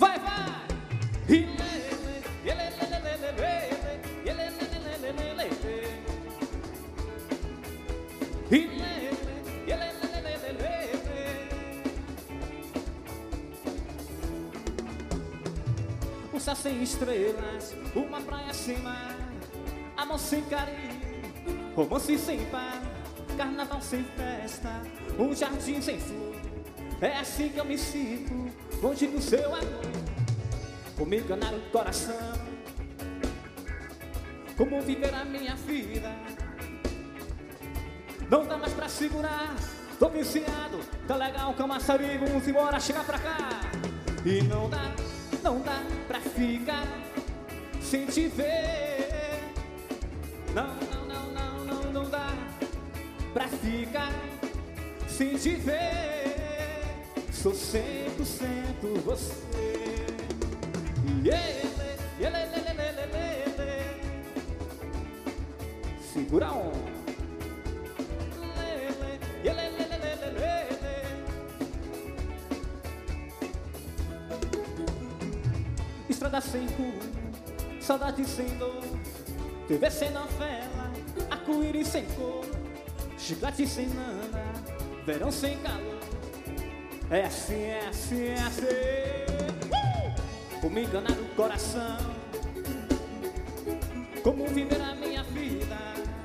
Vai, vai! Um céu sem estrelas, uma praia sem mar, amor sem carinho, romance sem par, carnaval sem festa, um jardim sem flor. É assim que eu me sinto, longe do seu amor. Como enganar o coração, como viver a minha vida. Não dá mais pra segurar, tô viciado. Tá legal, camaçari, vamos embora, chega pra cá. E não dá pra ficar sem te ver. Não dá pra ficar sem te ver. Sou 100% você. Segura a onda. Estrada sem rumo, saudade sem dor, TV sem novela, arco-íris sem cor, chiclete sem nada, verão sem calor. É assim, é assim, é assim. Como enganar o coração, como viver a minha vida.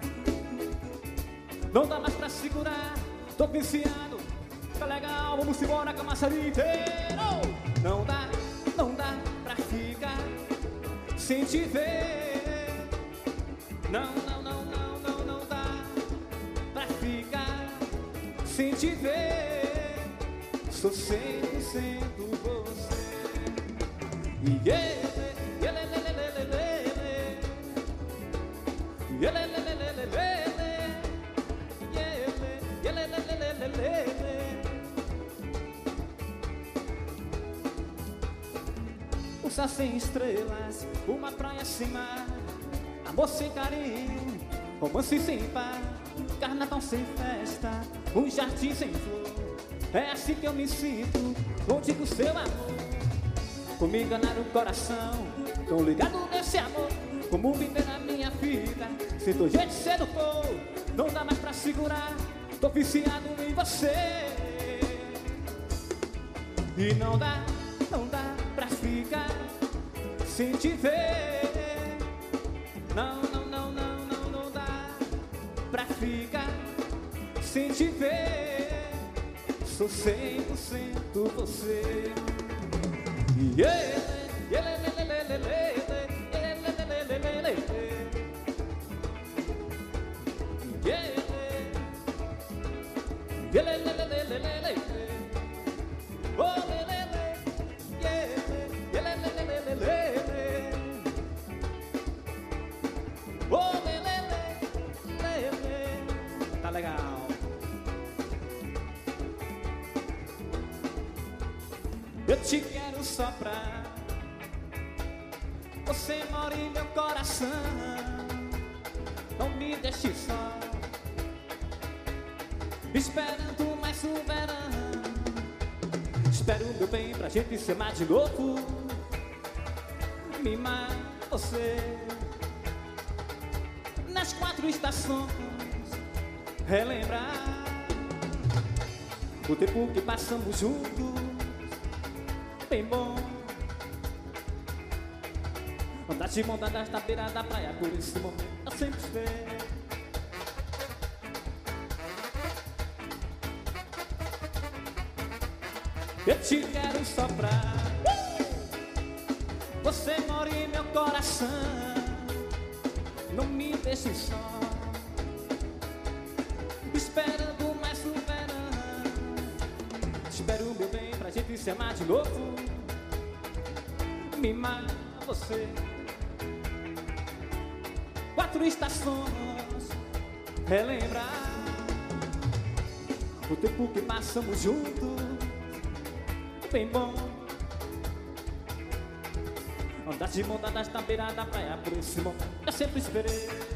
Não dá mais pra segurar, tô viciado. Tá legal, vamos embora, camaçari inteiro. Não dá pra ficar sem te ver. Não dá pra ficar sem te ver. Sou 100% você. Um céu sem estrelas, uma praia sem mar, amor sem carinho, romance sem par, carnaval sem festa, um jardim sem flor. É assim que eu me sinto, longe do seu amor. Como enganar o coração, tô ligado nesse amor. Como viver a minha vida, sinto jeito sedutor. Não dá mais pra segurar, tô viciado em você. E não dá pra ficar sem te ver. Não dá pra ficar sem te ver. Sou 100% você. Tá legal. Eu te quero soprar, você mora em meu coração. Não me deixe só, esperando mais um verão. Espero o meu bem pra gente se amar de novo. Mimar você nas 4 estações, relembrar o tempo que passamos juntos. Bem bom andar de mão dada na beira da praia. Por esse momento eu sempre espero. Eu te quero soprar, você mora em meu coração. Não me deixe só, esperando mais um verão. Espero o meu bem pra gente se amar de novo. Mimar você 4 estações, relembrar o tempo que passamos juntos. Bem bom andar de mão dadas na beira da praia. Por esse momento eu sempre esperei.